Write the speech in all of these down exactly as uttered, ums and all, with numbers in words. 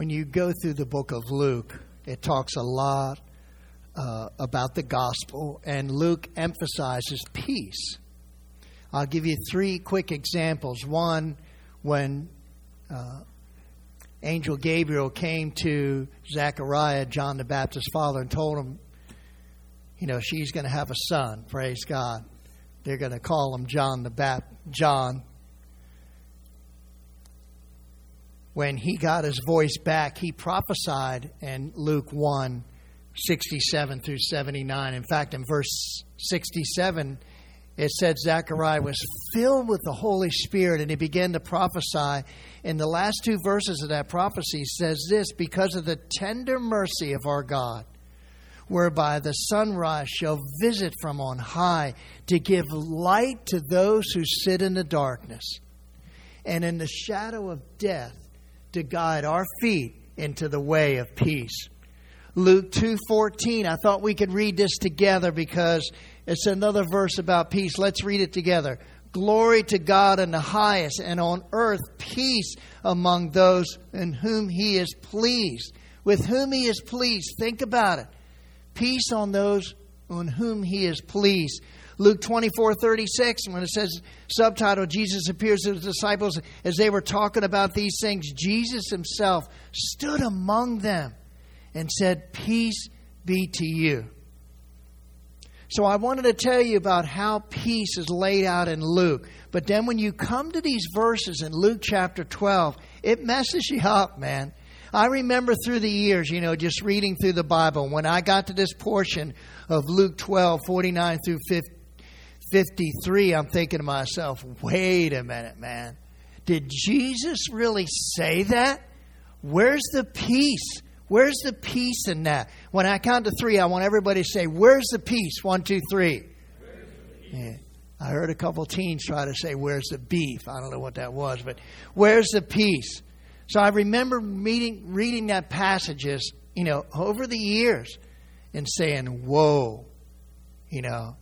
when you go through the book of Luke, it talks a lot uh, about the gospel, and Luke emphasizes peace. I'll give you three quick examples. One, when uh, Angel Gabriel came to Zechariah, John the Baptist's father, and told him, you know, she's going to have a son. Praise God. They're going to call him John the Baptist. John. When he got his voice back, he prophesied in Luke one, sixty-seven through seventy-nine. In fact, in verse sixty-seven, it said Zechariah was filled with the Holy Spirit and he began to prophesy. In the last two verses of that prophecy says this: because of the tender mercy of our God, whereby the sunrise shall visit from on high to give light to those who sit in the darkness, and in the shadow of death to guide our feet into the way of peace. Luke two fourteen. I thought we could read this together because it's another verse about peace. Let's read it together. Glory to God in the highest, and on earth peace among those in whom He is pleased. With whom He is pleased. Think about it. Peace on those on whom He is pleased. Luke twenty-four thirty-six, when it says, subtitle, Jesus appears to the disciples as they were talking about these things. Jesus Himself stood among them and said, peace be to you. So I wanted to tell you about how peace is laid out in Luke. But then when you come to these verses in Luke chapter twelve, it messes you up, man. I remember through the years, you know, just reading through the Bible, when I got to this portion of Luke twelve, forty-nine through fifty-three, I'm thinking to myself, wait a minute, man. Did Jesus really say that? Where's the peace? Where's the peace in that? When I count to three, I want everybody to say, where's the peace? One, two, three. Yeah. I heard a couple teens try to say, where's the beef? I don't know what that was, but where's the peace? So I remember reading, reading that passages, you know, over the years and saying, whoa, you know.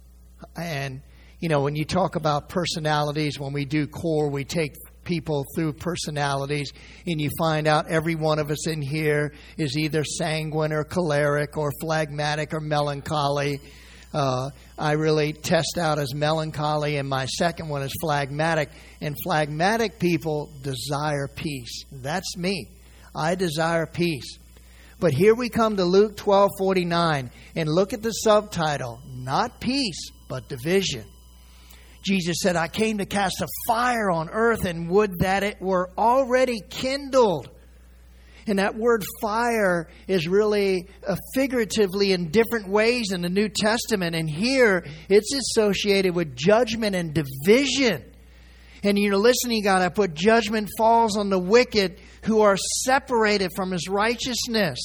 And, you know, when you talk about personalities, when we do core, we take people through personalities, and you find out every one of us in here is either sanguine or choleric or phlegmatic or melancholy. Uh, I really test out as melancholy, and my second one is phlegmatic. And phlegmatic people desire peace. That's me. I desire peace. But here we come to Luke twelve forty-nine, and look at the subtitle: not peace, but division. Jesus said, I came to cast a fire on earth, and would that it were already kindled. And that word fire is really uh, figuratively in different ways in the New Testament. And here it's associated with judgment and division. And you know, listen, you got to put judgment falls on the wicked who are separated from His righteousness.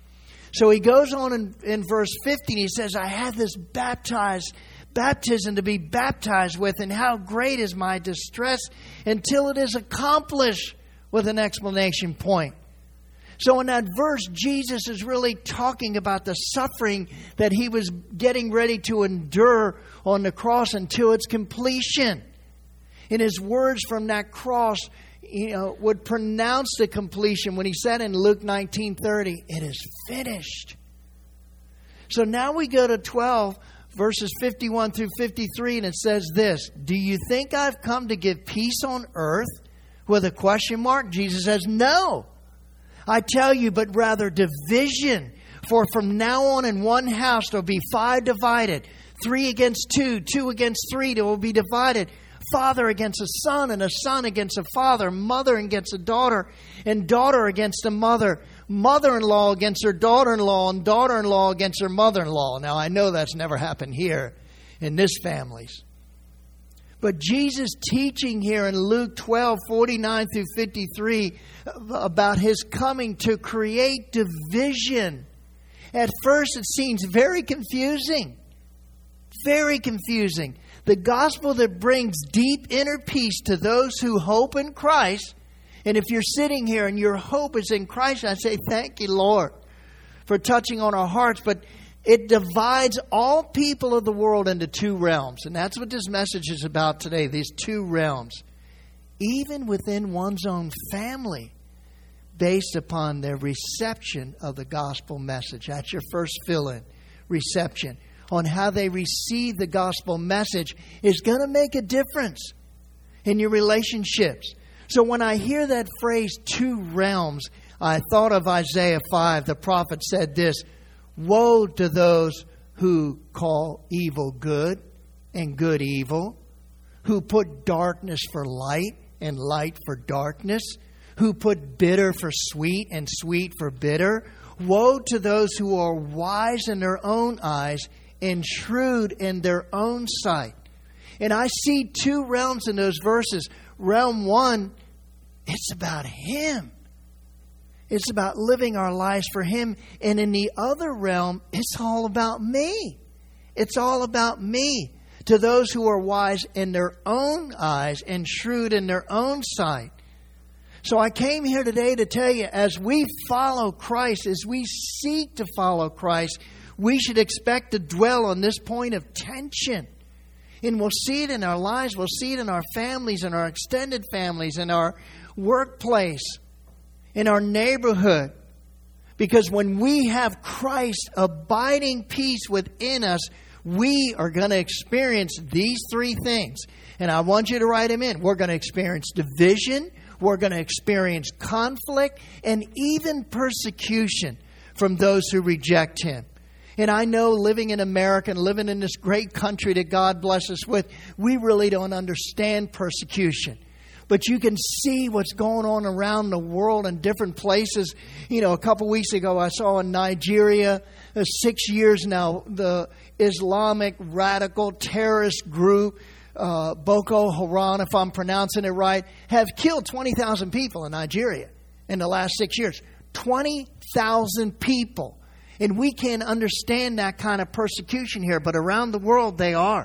So he goes on in, in verse fifteen. He says, I have this baptized baptism to be baptized with, and how great is my distress until it is accomplished, with an exclamation point. So in that verse, Jesus is really talking about the suffering that He was getting ready to endure on the cross until its completion. And His words from that cross, you know, would pronounce the completion when He said in Luke nineteen thirty, it is finished. So now we go to twelve, verses fifty-one through fifty-three, and it says this: do you think I've come to give peace on earth? With a question mark. Jesus says, no. I tell you, but rather division. For from now on in one house there will be five divided. Three against two, two against three, they will be divided. Father against a son, and a son against a father. Mother against a daughter, and daughter against a mother. Mother-in-law against her daughter-in-law, and daughter-in-law against her mother-in-law. Now, I know that's never happened here in this families. But Jesus teaching here in Luke twelve, forty-nine through fifty-three about His coming to create division. At first it seems very confusing. Very confusing. The gospel that brings deep inner peace to those who hope in Christ. And if you're sitting here and your hope is in Christ, I say thank you, Lord, for touching on our hearts. But it divides all people of the world into two realms. And that's what this message is about today, these two realms. Even within one's own family, based upon their reception of the gospel message. That's your first fill-in, reception. On how they receive the gospel message is going to make a difference in your relationships. So when I hear that phrase, two realms, I thought of Isaiah five. The prophet said this, "Woe to those who call evil good and good evil, who put darkness for light and light for darkness, who put bitter for sweet and sweet for bitter. Woe to those who are wise in their own eyes and shrewd in their own sight." And I see two realms in those verses. Realm one, it's about Him. It's about living our lives for Him. And in the other realm, it's all about me. It's all about me. To those who are wise in their own eyes and shrewd in their own sight. So I came here today to tell you, as we follow Christ, as we seek to follow Christ, we should expect to dwell on this point of tension. And we'll see it in our lives. We'll see it in our families, in our extended families, in our workplace, in our neighborhood. Because when we have Christ abiding peace within us, we are going to experience these three things. And I want you to write them in. We're going to experience division. We're going to experience conflict and even persecution from those who reject Him. And I know, living in America and living in this great country that God bless us with, we really don't understand persecution. But you can see what's going on around the world in different places. You know, a couple weeks ago I saw in Nigeria, uh, six years now, the Islamic radical terrorist group, uh, Boko Haram, if I'm pronouncing it right, have killed twenty thousand people in Nigeria in the last six years. twenty thousand people. And we can't understand that kind of persecution here, but around the world they are.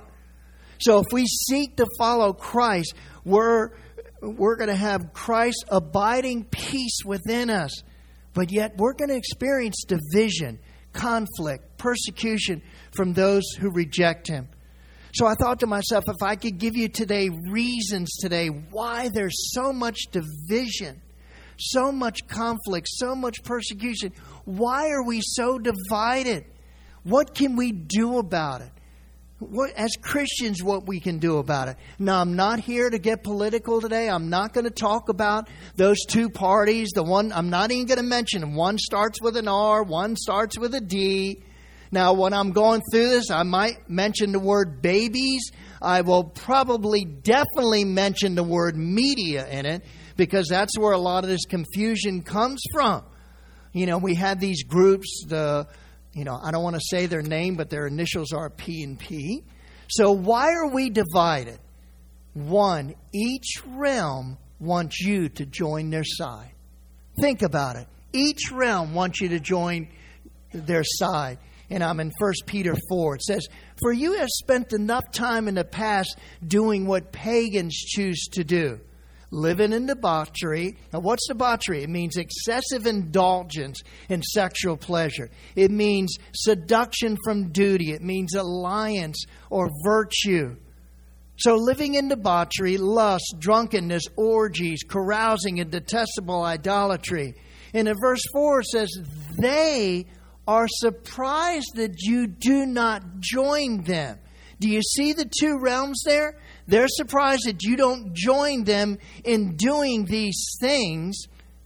So if we seek to follow Christ, we're we're going to have Christ's abiding peace within us. But yet we're going to experience division, conflict, persecution from those who reject Him. So I thought to myself, if I could give you today reasons today why there's so much division, so much conflict, so much persecution. Why are we so divided? What can we do about it? What, as Christians, what we can do about it. Now, I'm not here to get political today. I'm not going to talk about those two parties. The one, I'm not even going to mention them. One starts with an R, one starts with a D. Now, when I'm going through this, I might mention the word babies. I will probably definitely mention the word media in it, because that's where a lot of this confusion comes from. You know, we had these groups, the, you know, I don't want to say their name, but their initials are P and P. So why are we divided? One, each realm wants you to join their side. Think about it. Each realm wants you to join their side. And I'm in First Peter four. It says, "For you have spent enough time in the past doing what pagans choose to do. Living in debauchery." Now, what's debauchery? It means excessive indulgence in sexual pleasure. It means seduction from duty. It means alliance or virtue. So living in debauchery, lust, drunkenness, orgies, carousing, and detestable idolatry. And in verse four it says, "They are surprised that you do not join them." Do you see the two realms there? They're surprised that you don't join them in doing these things,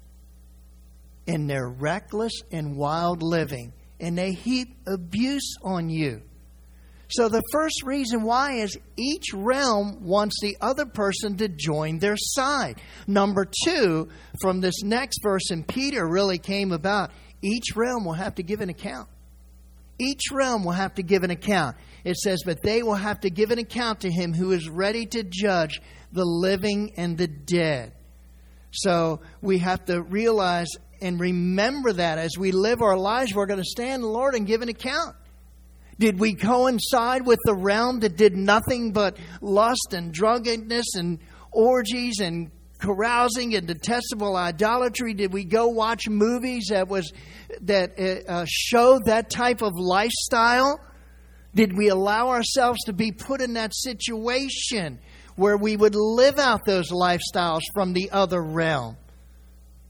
in their reckless and wild living. And they heap abuse on you. So the first reason why is each realm wants the other person to join their side. Number two, from this next verse in Peter really came about, each realm will have to give an account. Each realm will have to give an account. It says, "But they will have to give an account to Him who is ready to judge the living and the dead." So we have to realize and remember that as we live our lives, we're going to stand the Lord and give an account. Did we coincide with the realm that did nothing but lust and drunkenness and orgies and carousing and detestable idolatry? Did we go watch movies that was that uh, showed that type of lifestyle? Did we allow ourselves to be put in that situation where we would live out those lifestyles from the other realm?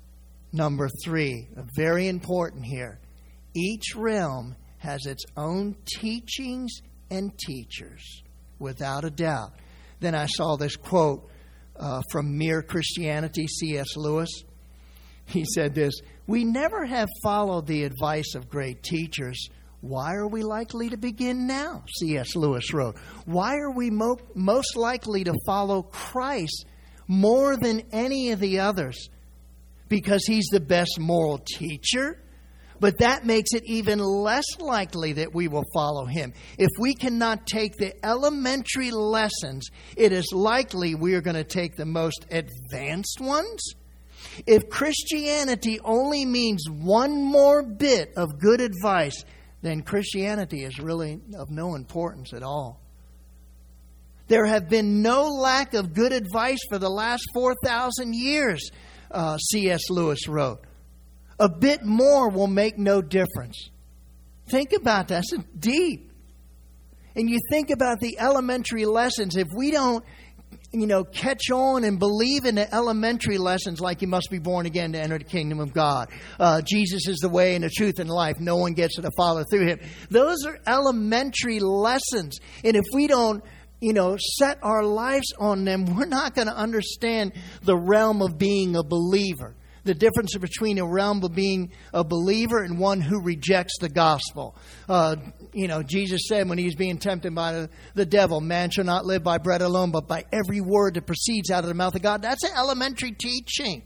Number three, very important here. Each realm has its own teachings and teachers, without a doubt. Then I saw this quote uh, from Mere Christianity, C S Lewis. He said this: "We never have followed the advice of great teachers. Why are we likely to begin now?" C S Lewis wrote. Why are we mo- most likely to follow Christ more than any of the others? Because He's the best moral teacher? But that makes it even less likely that we will follow Him. If we cannot take the elementary lessons, it is likely we are going to take the most advanced ones. If Christianity only means one more bit of good advice, then Christianity is really of no importance at all. There have been no lack of good advice for the last four thousand years, uh, C S Lewis wrote. A bit more will make no difference. Think about that. That's deep. And you think about the elementary lessons. If we don't, you know, catch on and believe in the elementary lessons, like you must be born again to enter the kingdom of God. Uh, Jesus is the way and the truth and life. No one gets to the Father through Him. Those are elementary lessons. And if we don't, you know, set our lives on them, we're not going to understand the realm of being a believer. The difference between a realm of being a believer and one who rejects the gospel. Uh, you know, Jesus said when He was being tempted by the, the devil, man shall not live by bread alone, but by every word that proceeds out of the mouth of God. That's an elementary teaching.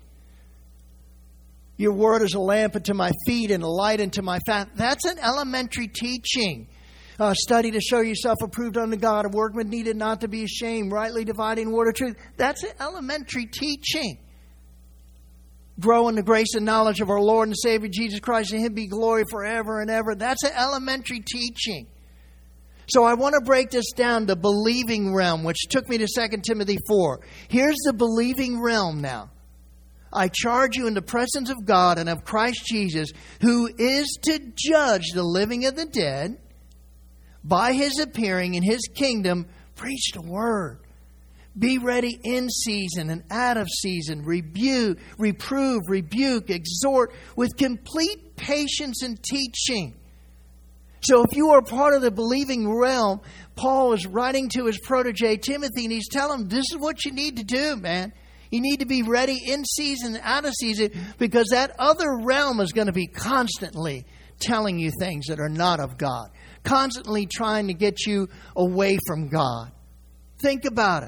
Your word is a lamp unto my feet and a light unto my path. That's an elementary teaching. Uh, study to show yourself approved unto God, a workman needed not to be ashamed, rightly dividing the word of truth. That's an elementary teaching. Grow in the grace and knowledge of our Lord and Savior Jesus Christ, and Him be glory forever and ever. That's an elementary teaching. So I want to break this down, the believing realm, which took me to Second Timothy four. Here's the believing realm now. I charge you in the presence of God and of Christ Jesus, who is to judge the living and the dead, by His appearing in His kingdom, preach the word. Be ready in season and out of season. Rebuke, reprove, rebuke, exhort with complete patience and teaching. So if you are part of the believing realm, Paul is writing to his protege Timothy, and he's telling him, this is what you need to do, man. You need to be ready in season and out of season, because that other realm is going to be constantly telling you things that are not of God. Constantly trying to get you away from God. Think about it.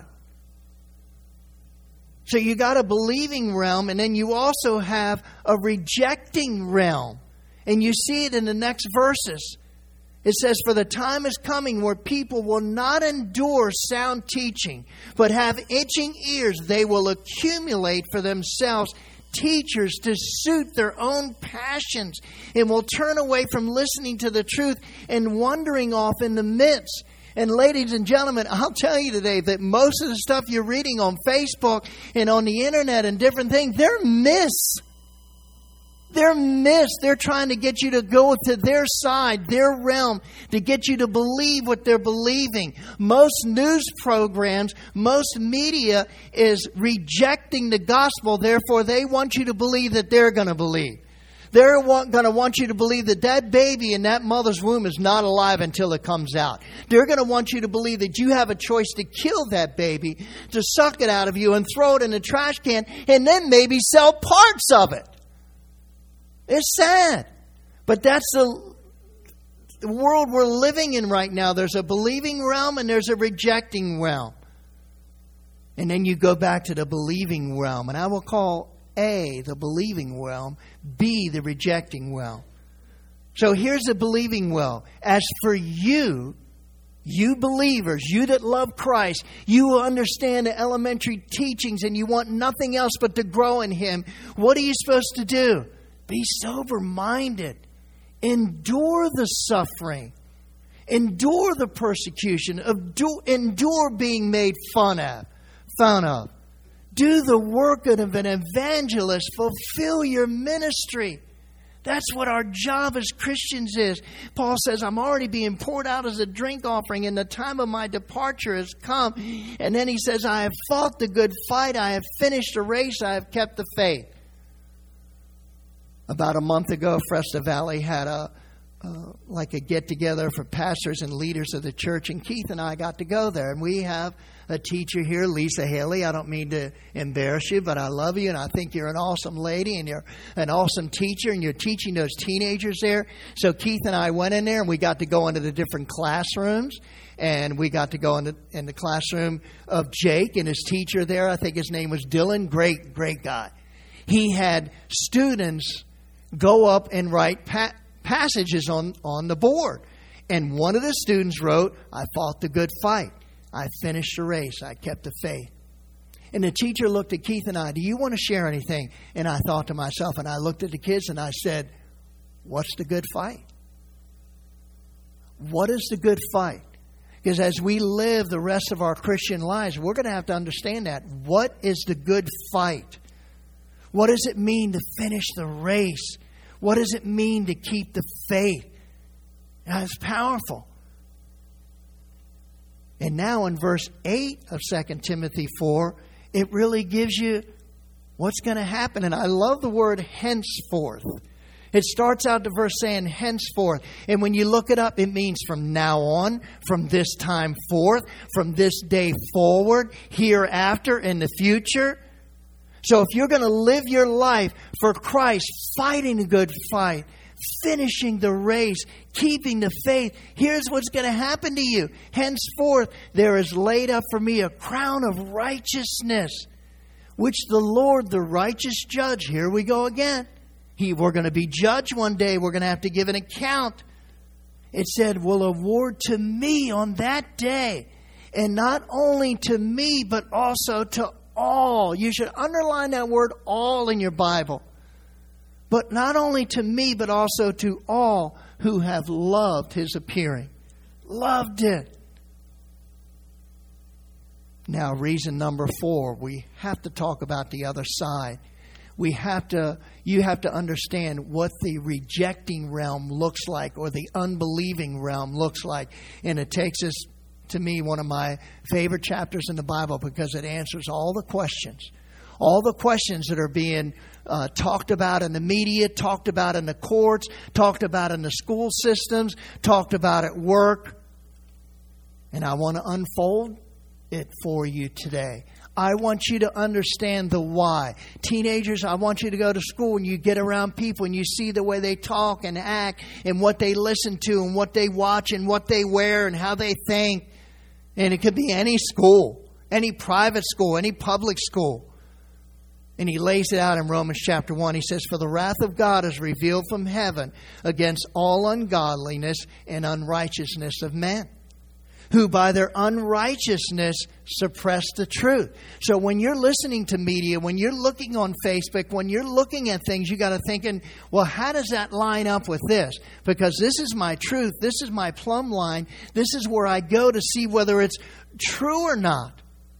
So you got a believing realm, and then you also have a rejecting realm. And you see it in the next verses. It says, for the time is coming where people will not endure sound teaching, but have itching ears. They will accumulate for themselves teachers to suit their own passions, and will turn away from listening to the truth and wandering off in the midst. And ladies and gentlemen, I'll tell you today that most of the stuff you're reading on Facebook and on the internet and different things, they're myths. They're myths. They're trying to get you to go to their side, their realm, to get you to believe what they're believing. Most news programs, most media is rejecting the gospel. Therefore, they want you to believe that they're going to believe. They're going to want you to believe that that baby in that mother's womb is not alive until it comes out. They're going to want you to believe that you have a choice to kill that baby, to suck it out of you and throw it in a trash can, and then maybe sell parts of it. It's sad. But that's the, the world we're living in right now. There's a believing realm and there's a rejecting realm. And then you go back to the believing realm. And I will call A, the believing realm, B, the rejecting realm. So here's the believing realm. As for you, you believers, you that love Christ, you understand the elementary teachings and you want nothing else but to grow in Him. What are you supposed to do? Be sober-minded. Endure the suffering. Endure the persecution. Endure being made fun of. Fun of. Do the work of an evangelist. Fulfill your ministry. That's what our job as Christians is. Paul says, I'm already being poured out as a drink offering, and the time of my departure has come. And then he says, I have fought the good fight. I have finished the race. I have kept the faith. About a month ago, Fresno Valley had a uh, like a get-together for pastors and leaders of the church, and Keith and I got to go there. And we have a teacher here, Lisa Haley. I don't mean to embarrass you, but I love you, and I think you're an awesome lady, and you're an awesome teacher, and you're teaching those teenagers there. So Keith and I went in there, and we got to go into the different classrooms, and we got to go in the, in the classroom of Jake and his teacher there. I think his name was Dylan. Great, great guy. He had students go up and write pa- passages on, on the board. And one of the students wrote, I fought the good fight. I finished the race. I kept the faith. And the teacher looked at Keith and I, do you want to share anything? And I thought to myself, and I looked at the kids and I said, what's the good fight? What is the good fight? Because as we live the rest of our Christian lives, we're going to have to understand that. What is the good fight? What does it mean to finish the race? What does it mean to keep the faith? Now, it's powerful. And now in verse eight of Second Timothy four, it really gives you what's going to happen. And I love the word henceforth. It starts out the verse saying henceforth. And when you look it up, it means from now on, from this time forth, from this day forward, hereafter, in the future. So if you're going to live your life for Christ, fighting a good fight, finishing the race, keeping the faith, here's what's going to happen to you. Henceforth, there is laid up for me a crown of righteousness, which the Lord, the righteous judge, here we go again. He, we're going to be judged one day. We're going to have to give an account. It said, will award to me on that day. And not only to me, but also to all. You should underline that word all in your Bible. But not only to me, but also to all who have loved His appearing. Loved it. Now, reason number four, we have to talk about the other side. We have to, you have to understand what the rejecting realm looks like, or the unbelieving realm looks like. And it takes us, to me, one of my favorite chapters in the Bible, because it answers all the questions. All the questions that are being uh, talked about in the media, talked about in the courts, talked about in the school systems, talked about at work. And I want to unfold it for you today. I want you to understand the why. Teenagers, I want you to go to school and you get around people and you see the way they talk and act and what they listen to and what they watch and what they wear and how they think. And it could be any school, any private school, any public school. And he lays it out in Romans chapter one. He says, for the wrath of God is revealed from heaven against all ungodliness and unrighteousness of men, who by their unrighteousness suppress the truth. So when you're listening to media, when you're looking on Facebook, when you're looking at things, you got to thinking, well, how does that line up with this? Because this is my truth. This is my plumb line. This is where I go to see whether it's true or not.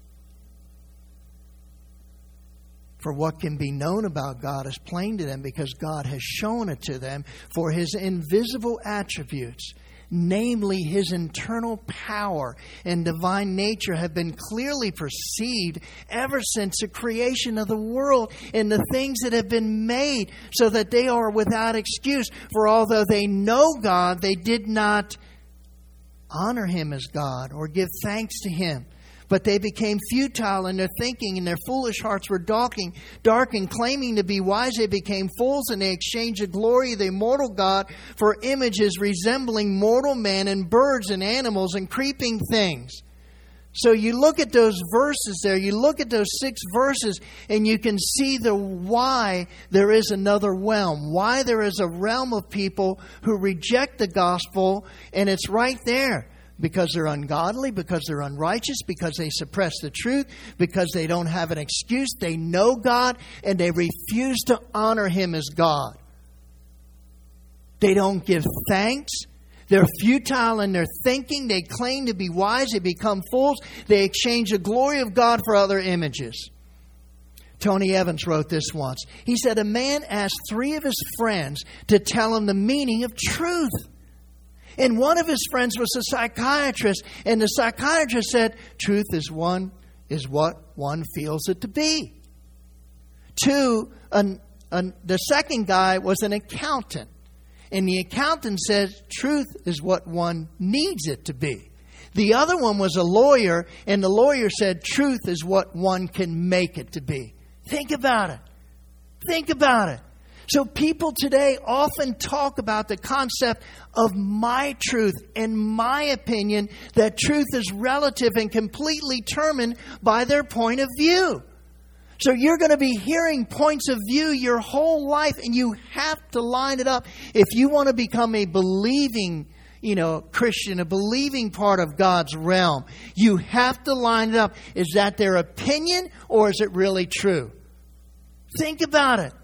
For what can be known about God is plain to them, because God has shown it to them. For His invisible attributes, namely His internal power and divine nature, have been clearly perceived ever since the creation of the world and the things that have been made, so that they are without excuse. For although they know God, they did not honor Him as God or give thanks to Him. But they became futile in their thinking, and their foolish hearts were darkened, darkened. Claiming to be wise, they became fools, and they exchanged the glory of the immortal God for images resembling mortal men and birds and animals and creeping things. So you look at those verses there, you look at those six verses, and you can see the why there is another realm, why there is a realm of people who reject the gospel, and it's right there. Because they're ungodly, because they're unrighteous, because they suppress the truth, because they don't have an excuse. They know God and they refuse to honor Him as God. They don't give thanks. They're futile in their thinking. They claim to be wise. They become fools. They exchange the glory of God for other images. Tony Evans wrote this once. He said, a man asked three of his friends to tell him the meaning of truth. And one of his friends was a psychiatrist. And the psychiatrist said, truth is one, is what one feels it to be. Two, an, uh, the second guy was an accountant. And the accountant said, truth is what one needs it to be. The other one was a lawyer, and the lawyer said, truth is what one can make it to be. Think about it. Think about it. So people today often talk about the concept of my truth and my opinion, that truth is relative and completely determined by their point of view. So you're going to be hearing points of view your whole life, and you have to line it up. If you want to become a believing, you know, Christian, a believing part of God's realm, you have to line it up. Is that their opinion, or is it really true? Think about it.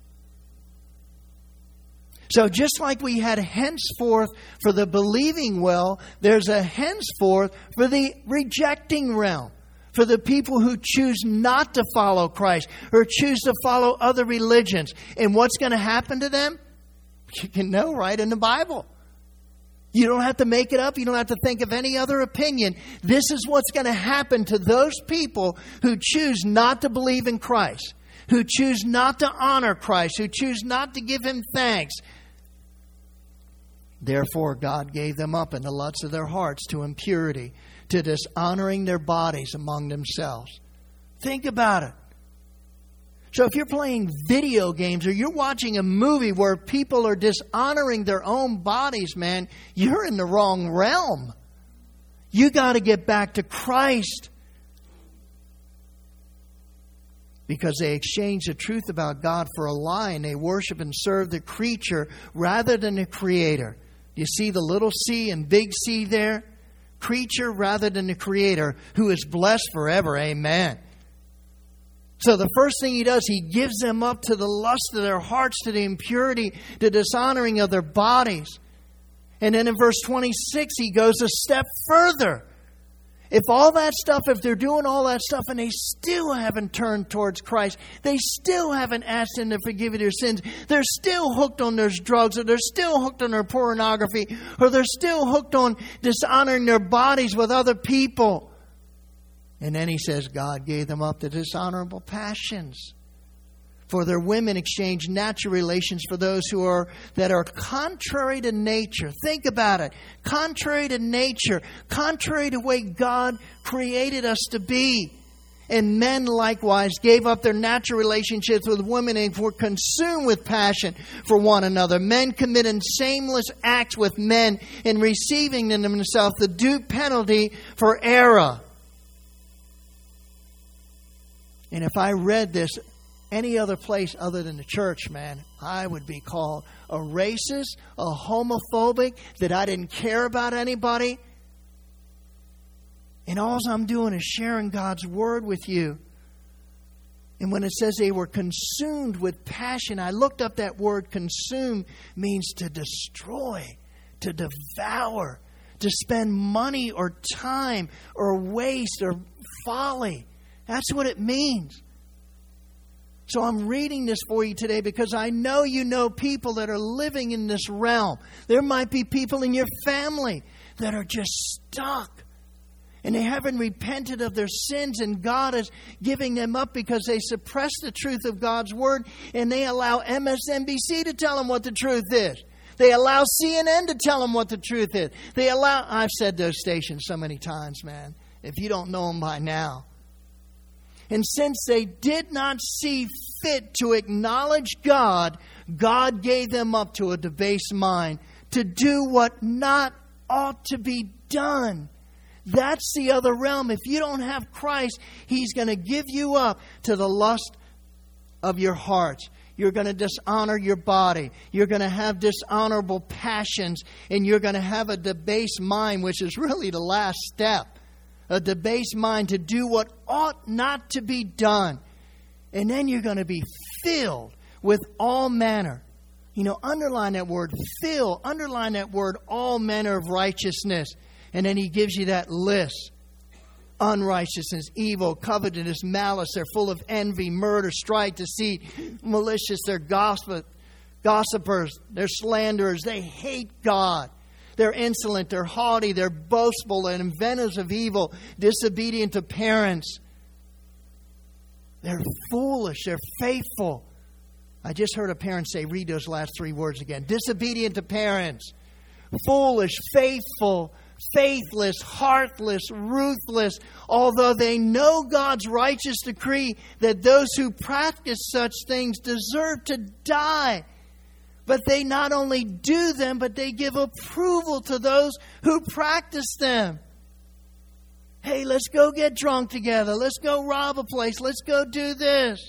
So just like we had henceforth for the believing well, there's a henceforth for the rejecting realm. For the people who choose not to follow Christ or choose to follow other religions. And what's going to happen to them? You can know right in the Bible. You don't have to make it up. You don't have to think of any other opinion. This is what's going to happen to those people who choose not to believe in Christ, who choose not to honor Christ, who choose not to give Him thanks. Therefore, God gave them up in the lusts of their hearts to impurity, to dishonoring their bodies among themselves. Think about it. So if you're playing video games or you're watching a movie where people are dishonoring their own bodies, man, you're in the wrong realm. You got to get back to Christ. Because they exchange the truth about God for a lie, and they worship and serve the creature rather than the Creator. You see the little c and big C there? Creature rather than the Creator, who is blessed forever. Amen. So the first thing He does, He gives them up to the lust of their hearts, to the impurity, the dishonoring of their bodies. And then in verse twenty-six, He goes a step further. If all that stuff, if they're doing all that stuff and they still haven't turned towards Christ, they still haven't asked Him to forgive their sins, they're still hooked on their drugs, or they're still hooked on their pornography, or they're still hooked on dishonoring their bodies with other people. And then He says God gave them up to dishonorable passions. For their women exchange natural relations for those who are that are contrary to nature. Think about it. Contrary to nature. Contrary to the way God created us to be. And men likewise gave up their natural relationships with women and were consumed with passion for one another. Men committing shameless acts with men and receiving in themselves the due penalty for error. And if I read this any other place other than the church, man, I would be called a racist, a homophobic, that I didn't care about anybody. And all I'm doing is sharing God's Word with you. And when it says they were consumed with passion, I looked up that word consume means to destroy, to devour, to spend money or time or waste or folly. That's what it means. So I'm reading this for you today because I know you know people that are living in this realm. There might be people in your family that are just stuck. And they haven't repented of their sins, and God is giving them up because they suppress the truth of God's Word, and they allow M S N B C to tell them what the truth is. They allow C N N to tell them what the truth is. They allow, I've said those stations so many times, man, if you don't know them by now. And since they did not see fit to acknowledge God, God gave them up to a debased mind to do what not ought to be done. That's the other realm. If you don't have Christ, He's going to give you up to the lust of your hearts. You're going to dishonor your body. You're going to have dishonorable passions. And you're going to have a debased mind, which is really the last step. A debased mind to do what ought not to be done. And then you're going to be filled with all manner. You know, underline that word fill. Underline that word all manner of righteousness. And then He gives you that list. Unrighteousness, evil, covetousness, malice. They're full of envy, murder, strife, deceit, malicious. They're gossip, gossipers. They're slanderers. They hate God. They're insolent, they're haughty, they're boastful and inventors of evil, disobedient to parents. They're foolish, they're faithful. I just heard a parent say, read those last three words again. Disobedient to parents. Foolish, faithful, faithless, heartless, ruthless, although they know God's righteous decree that those who practice such things deserve to die. But they not only do them, but they give approval to those who practice them. Hey, let's go get drunk together. Let's go rob a place. Let's go do this.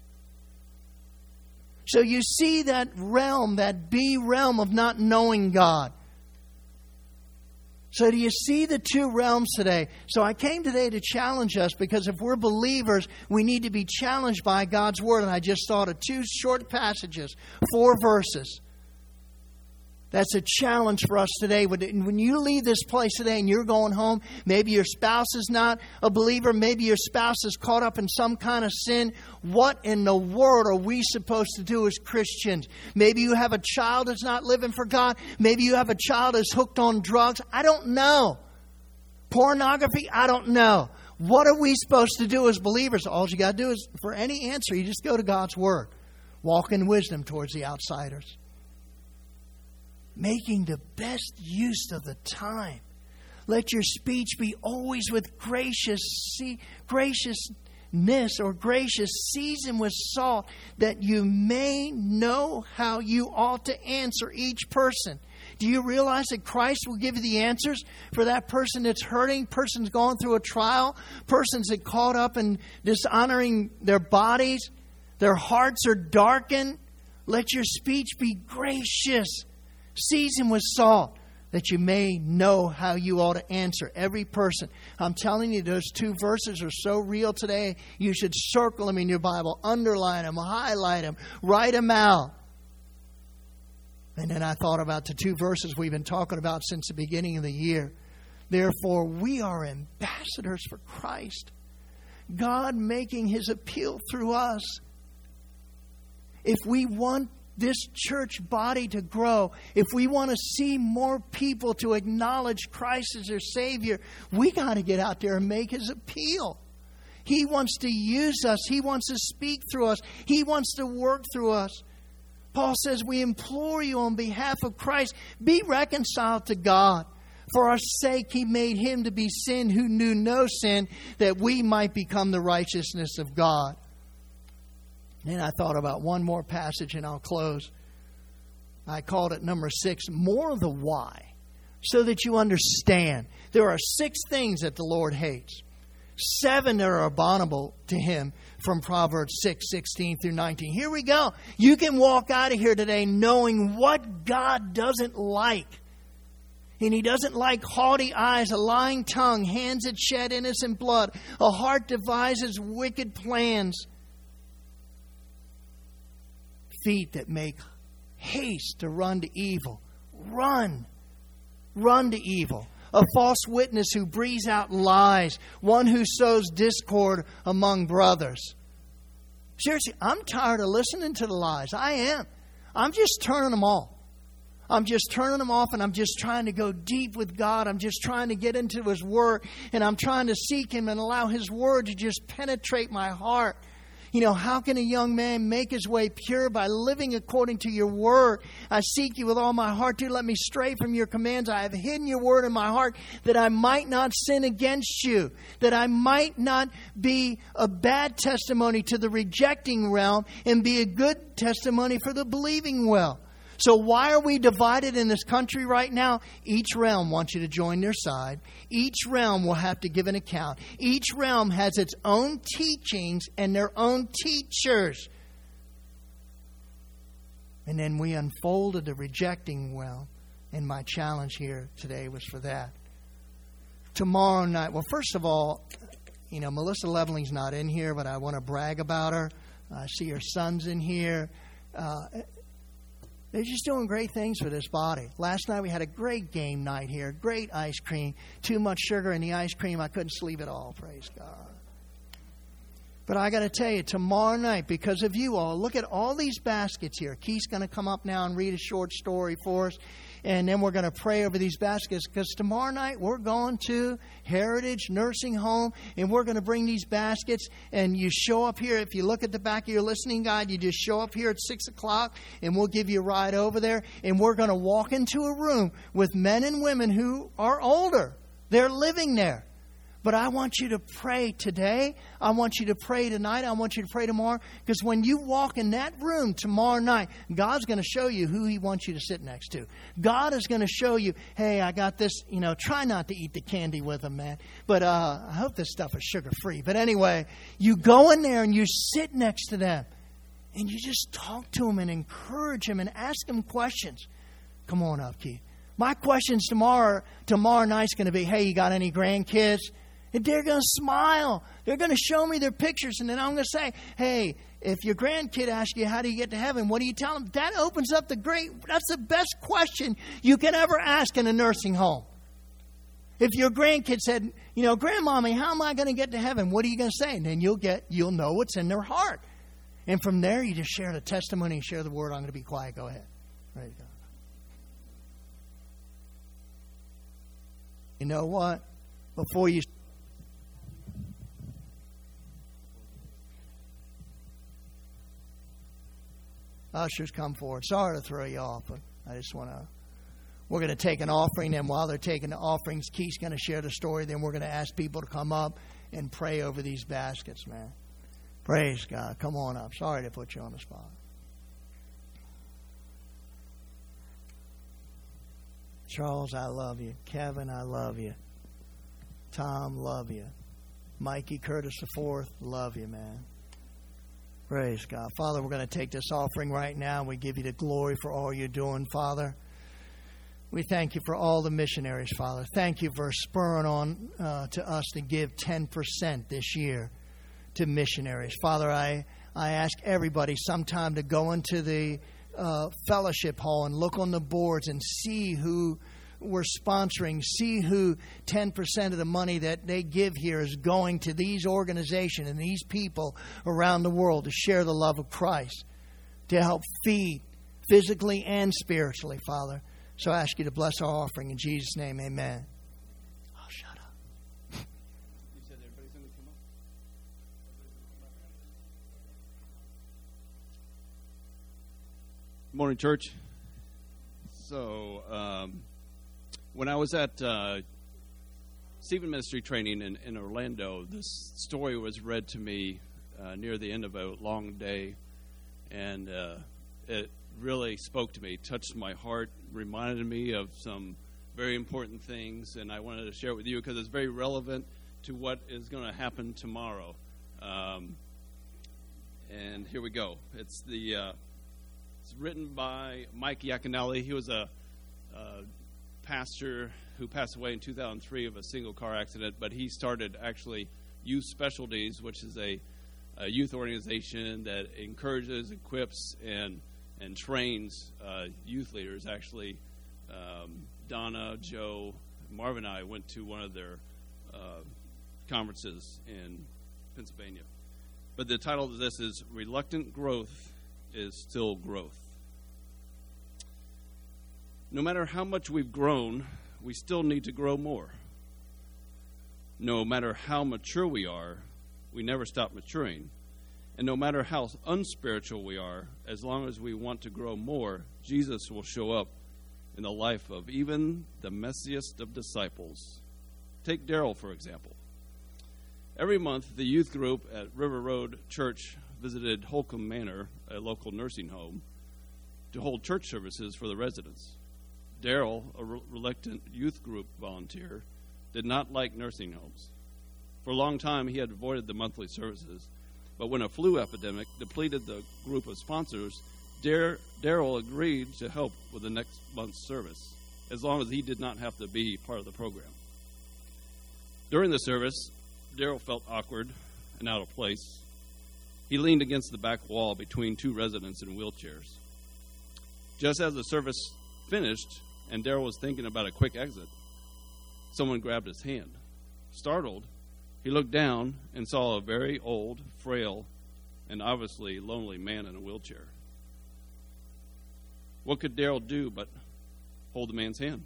So you see that realm, that B realm of not knowing God. So do you see the two realms today? So I came today to challenge us, because if we're believers, we need to be challenged by God's Word. And I just thought of two short passages, four verses. That's a challenge for us today. When you leave this place today and you're going home, maybe your spouse is not a believer, maybe your spouse is caught up in some kind of sin. What in the world are we supposed to do as Christians? Maybe you have a child that's not living for God. Maybe you have a child that's hooked on drugs. I don't know. Pornography? I don't know. What are we supposed to do as believers? All you got to do is, for any answer, you just go to God's Word. Walk in wisdom towards the outsiders. Making the best use of the time. Let your speech be always with gracious, graciousness or gracious, seasoned with salt, that you may know how you ought to answer each person. Do you realize that Christ will give you the answers for that person that's hurting, person's going through a trial, persons that caught up in dishonoring their bodies, their hearts are darkened? Let your speech be gracious, seasoned with salt, that you may know how you ought to answer every person. I'm telling you, those two verses are so real today. You should circle them in your Bible, underline them, highlight them, write them out. And then I thought about the two verses we've been talking about since the beginning of the year. Therefore, we are ambassadors for Christ, God making His appeal through us. If we want this church body to grow, if we want to see more people to acknowledge Christ as their Savior, we got to get out there and make His appeal. He wants to use us. He wants to speak through us. He wants to work through us. Paul says, we implore you on behalf of Christ, be reconciled to God. For our sake He made Him to be sin who knew no sin, that we might become the righteousness of God. And I thought about one more passage and I'll close. I called it number six, more of the why, so that you understand. There are six things that the Lord hates. Seven that are abominable to Him, from Proverbs six, sixteen through nineteen. Here we go. You can walk out of here today knowing what God doesn't like. And He doesn't like haughty eyes, a lying tongue, hands that shed innocent blood, a heart devises wicked plans, feet that make haste to run to evil. Run. Run to evil. A false witness who breathes out lies. One who sows discord among brothers. Seriously, I'm tired of listening to the lies. I am. I'm just turning them off. I'm just turning them off, and I'm just trying to go deep with God. I'm just trying to get into His Word, and I'm trying to seek Him and allow His Word to just penetrate my heart. You know, how can a young man make his way pure? By living according to your word. I seek you with all my heart. Do let me stray from your commands. I have hidden your word in my heart, that I might not sin against you, that I might not be a bad testimony to the rejecting realm and be a good testimony for the believing well. So why are we divided in this country right now? Each realm wants you to join their side. Each realm will have to give an account. Each realm has its own teachings and their own teachers. And then we unfolded the rejecting well. And my challenge here today was for that. Tomorrow night, well, first of all, you know, Melissa Leveling's not in here, but I want to brag about her. I see her son's in here. Uh, They're just doing great things for this body. Last night we had a great game night here. Great ice cream. Too much sugar in the ice cream. I couldn't sleep at all. Praise God. But I got to tell you, tomorrow night, because of you all, look at all these baskets here. Keith's going to come up now and read a short story for us. and then we're going to pray over these baskets, because tomorrow night we're going to Heritage Nursing Home, and we're going to bring these baskets, and you show up here. If you look at the back of your listening guide, you just show up here at six o'clock, and we'll give you a ride over there, and we're going to walk into a room with men and women who are older. They're living there. But I want you to pray today. I want you to pray tonight. I want you to pray tomorrow. Because when you walk in that room tomorrow night, God's going to show you who He wants you to sit next to. God is going to show you, hey, I got this. You know, try not to eat the candy with them, man. But uh, I hope this stuff is sugar-free. But anyway, you go in there and you sit next to them. And you just talk to them and encourage them and ask them questions. Come on up, Keith. My questions tomorrow, tomorrow night's going to be, hey, you got any grandkids? And they're going to smile. They're going to show me their pictures. And then I'm going to say, hey, if your grandkid asks you, how do you get to heaven? What do you tell them? That opens up the great, that's the best question you can ever ask in a nursing home. If your grandkid said, you know, Grandmommy, how am I going to get to heaven? What are you going to say? And then you'll get, you'll know what's in their heart. And from there, you just share the testimony and share the word. I'm going to be quiet. Go ahead. Ready to go. You know what? Before you... Ushers, come forward. Sorry to throw you off, but I just want to... We're going to take an offering, and while they're taking the offerings, Keith's going to share the story. Then we're going to ask people to come up and pray over these baskets, man. Praise God. Come on up. Sorry to put you on the spot. Charles, I love you. Kevin, I love you. Tom, love you. Mikey Curtis the fourth, love you, man. Praise God. Father, we're going to take this offering right now. We give you the glory for all you're doing, Father. We thank you for all the missionaries, Father. Thank you for spurring on uh, to us to give ten percent this year to missionaries. Father, I, I ask everybody sometime to go into the uh, fellowship hall and look on the boards and see who we're sponsoring, see who ten percent of the money that they give here is going to these organizations and these people around the world to share the love of Christ, to help feed physically and spiritually, Father. So I ask you to bless our offering in Jesus' name, amen. Oh, shut up. You said everybody's going to come up? Good morning, church. So, um, when I was at uh, Stephen Ministry Training in, in Orlando, this story was read to me uh, near the end of a long day, and uh, it really spoke to me, touched my heart, reminded me of some very important things, and I wanted to share it with you because it's very relevant to what is going to happen tomorrow. Um, and here we go. It's the uh, it's written by Mike Yaconelli. He was a, a pastor who passed away in two thousand three of a single car accident, but he started actually Youth Specialties, which is a, a youth organization that encourages, equips, and and trains uh, youth leaders. Actually, um, Donna, Joe, Marvin and I went to one of their uh, conferences in Pennsylvania. But the title of this is Reluctant Growth is Still Growth. No matter how much we've grown, we still need to grow more. No matter how mature we are, we never stop maturing. And no matter how unspiritual we are, as long as we want to grow more, Jesus will show up in the life of even the messiest of disciples. Take Daryl, for example. Every month, the youth group at River Road Church visited Holcomb Manor, a local nursing home, to hold church services for the residents. Daryl, a re- reluctant youth group volunteer, did not like nursing homes. For a long time, he had avoided the monthly services. But when a flu epidemic depleted the group of sponsors, Dar- Daryl agreed to help with the next month's service, as long as he did not have to be part of the program. During the service, Daryl felt awkward and out of place. He leaned against the back wall between two residents in wheelchairs. Just as the service finished and Daryl was thinking about a quick exit, someone grabbed his hand. Startled, he looked down and saw a very old, frail, and obviously lonely man in a wheelchair. What could Daryl do but hold the man's hand.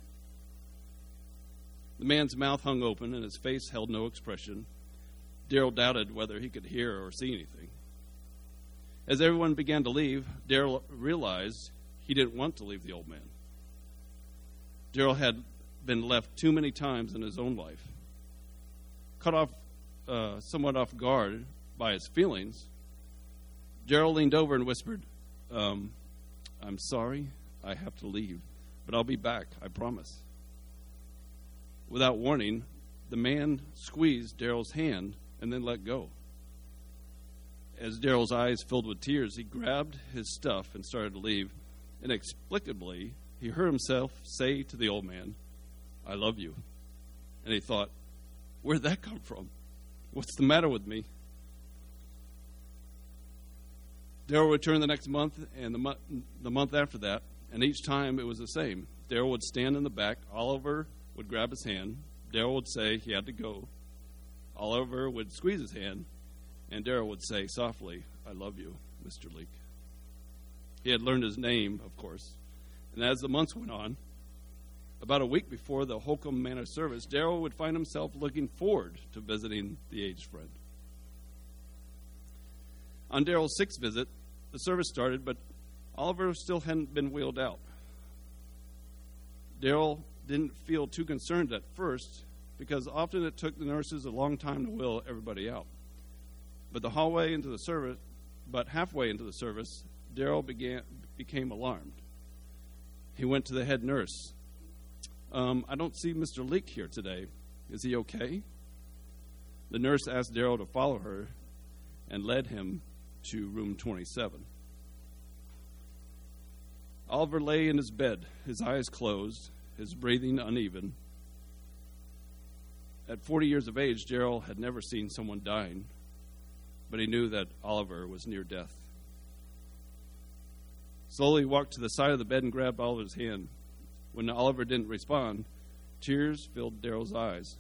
The man's mouth hung open and his face held no expression. Darrell doubted whether he could hear or see anything. As everyone began to leave, Darrell realized he didn't want to leave the old man. Darrell had been left too many times in his own life. Cut off, uh, somewhat off guard by his feelings, Darrell leaned over and whispered, um, I'm sorry, I have to leave, but I'll be back, I promise. Without warning, the man squeezed Darrell's hand and then let go. As Darrell's eyes filled with tears, he grabbed his stuff and started to leave. Inexplicably, he heard himself say to the old man, I love you. And he thought, where'd that come from? What's the matter with me? Darrell returned the next month and the, mo- the month after that, and each time it was the same. Darrell would stand in the back. Oliver would grab his hand. Darrell would say he had to go. Oliver would squeeze his hand, and Darrell would say softly, I love you, Mister Leak. He had learned his name, of course. And as the months went on, about a week before the Holcomb Manor service, Darrell would find himself looking forward to visiting the aged friend. On Darrell's sixth visit, the service started, but Oliver still hadn't been wheeled out. Darrell didn't feel too concerned at first, because often it took the nurses a long time to wheel everybody out. But the hallway into the service, but halfway into the service, Darrell began became alarmed. He went to the head nurse. Um, I don't see Mister Leak here today. Is he okay? The nurse asked Darrell to follow her and led him to room twenty-seven. Oliver lay in his bed, his eyes closed, his breathing uneven. At forty years of age, Darrell had never seen someone dying, but he knew that Oliver was near death. Slowly he walked to the side of the bed and grabbed Oliver's hand. When Oliver didn't respond, tears filled Darrell's eyes.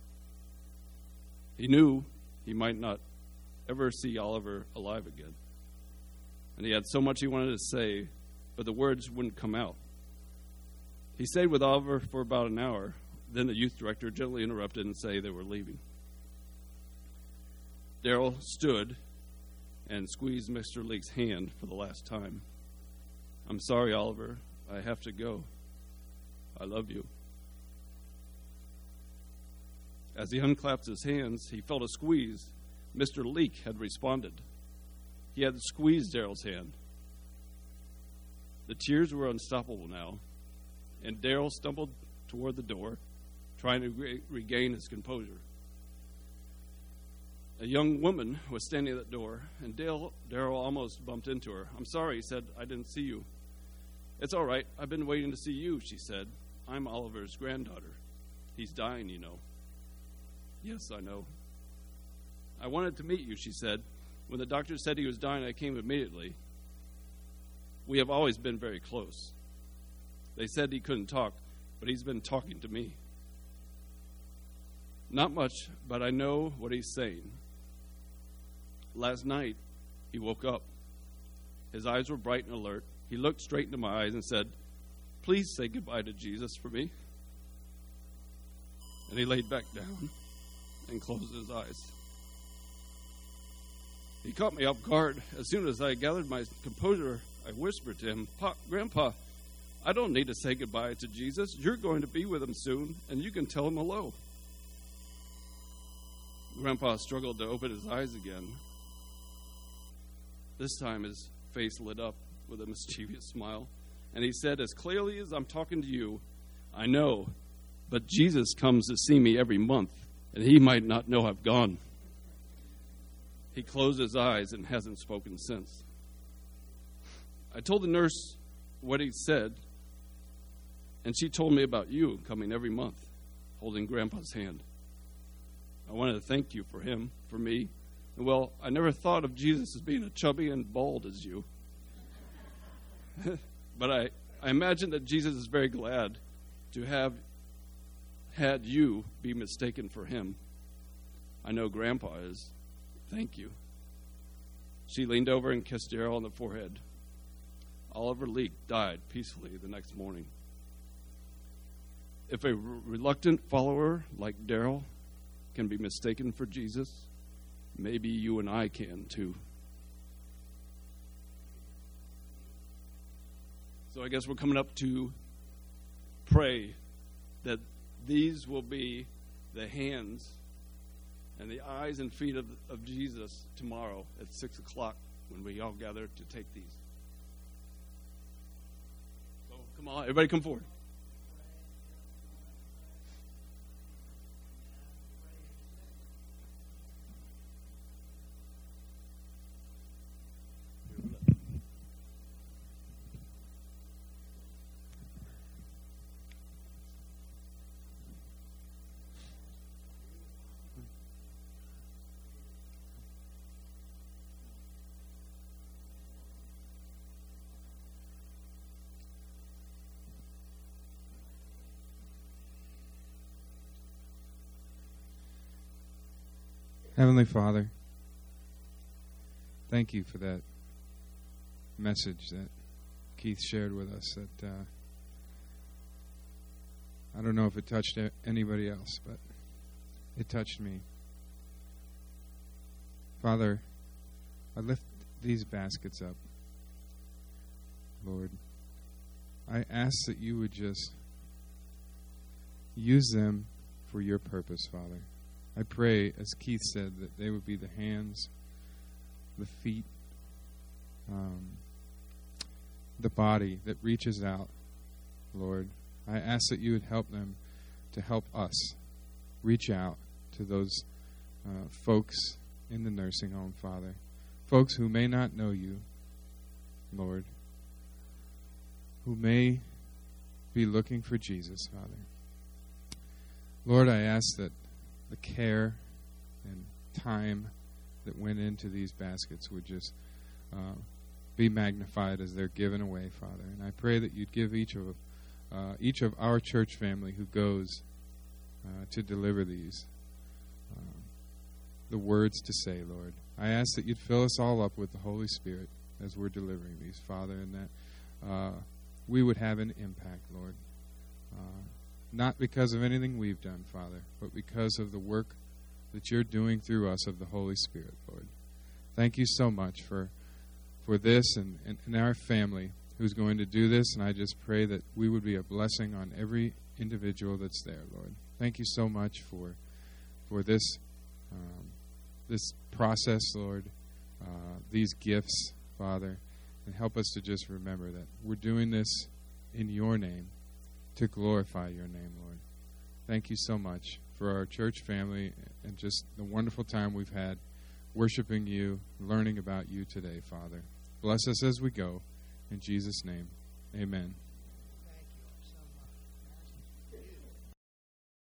He knew he might not ever see Oliver alive again. And he had so much he wanted to say, but the words wouldn't come out. He stayed with Oliver for about an hour. Then the youth director gently interrupted and said they were leaving. Darrell stood and squeezed Mister Leak's hand for the last time. I'm sorry, Oliver. I have to go. I love you. As he unclasped his hands, he felt a squeeze. Mister Leak had responded. He had squeezed Darrell's hand. The tears were unstoppable now, and Darrell stumbled toward the door, trying to re- regain his composure. A young woman was standing at the door, and Darrell almost bumped into her. I'm sorry, he said. I didn't see you. It's all right. I've been waiting to see you, she said. I'm Oliver's granddaughter. He's dying, you know. Yes, I know. I wanted to meet you, she said. When the doctor said he was dying, I came immediately. We have always been very close. They said he couldn't talk, but he's been talking to me. Not much, but I know what he's saying. Last night, he woke up. His eyes were bright and alert. He looked straight into my eyes and said, please say goodbye to Jesus for me. And he laid back down and closed his eyes. He caught me off guard. As soon as I gathered my composure, I whispered to him, Pop, Grandpa, I don't need to say goodbye to Jesus. You're going to be with him soon, and you can tell him hello. Grandpa struggled to open his eyes again. This time his face lit up with a mischievous smile, and he said, as clearly as I'm talking to you, I know, but Jesus comes to see me every month, and he might not know I've gone. He closed his eyes and hasn't spoken since. I told the nurse what he said, and she told me about you coming every month, holding Grandpa's hand. I wanted to thank you for him, for me. And well, I never thought of Jesus as being as chubby and bald as you. But I, I imagine that Jesus is very glad to have had you be mistaken for him. I know Grandpa is. Thank you. She leaned over and kissed Darrell on the forehead. Oliver Leak died peacefully the next morning. if a re- reluctant follower like Daryl can be mistaken for Jesus, maybe you and I can too. So I guess we're coming up to pray that these will be the hands and the eyes and feet of, of Jesus tomorrow at six o'clock when we all gather to take these. So come on, everybody come forward. Heavenly Father, thank you for that message that Keith shared with us. That uh, I don't know if it touched anybody else, but it touched me. Father, I lift these baskets up. Lord, I ask that you would just use them for your purpose, Father. I pray, as Keith said, that they would be the hands, the feet, um, the body that reaches out, Lord. I ask that you would help them to help us reach out to those uh, folks in the nursing home, Father. Folks who may not know you, Lord, who may be looking for Jesus, Father. Lord, I ask that the care and time that went into these baskets would just uh, be magnified as they're given away, Father. And I pray that you'd give each of uh, each of our church family who goes uh, to deliver these uh, the words to say, Lord. I ask that you'd fill us all up with the Holy Spirit as we're delivering these, Father, and that uh, we would have an impact, Lord. Uh, Not because of anything we've done, Father, but because of the work that you're doing through us of the Holy Spirit, Lord. Thank you so much for for this and, and, and our family who's going to do this, and I just pray that we would be a blessing on every individual that's there, Lord. Thank you so much for for this um, this process, Lord, uh, these gifts, Father, and help us to just remember that we're doing this in your name, to glorify your name, Lord. Thank you so much for our church family and just the wonderful time we've had worshiping you, learning about you today, Father. Bless us as we go. In Jesus' name, amen.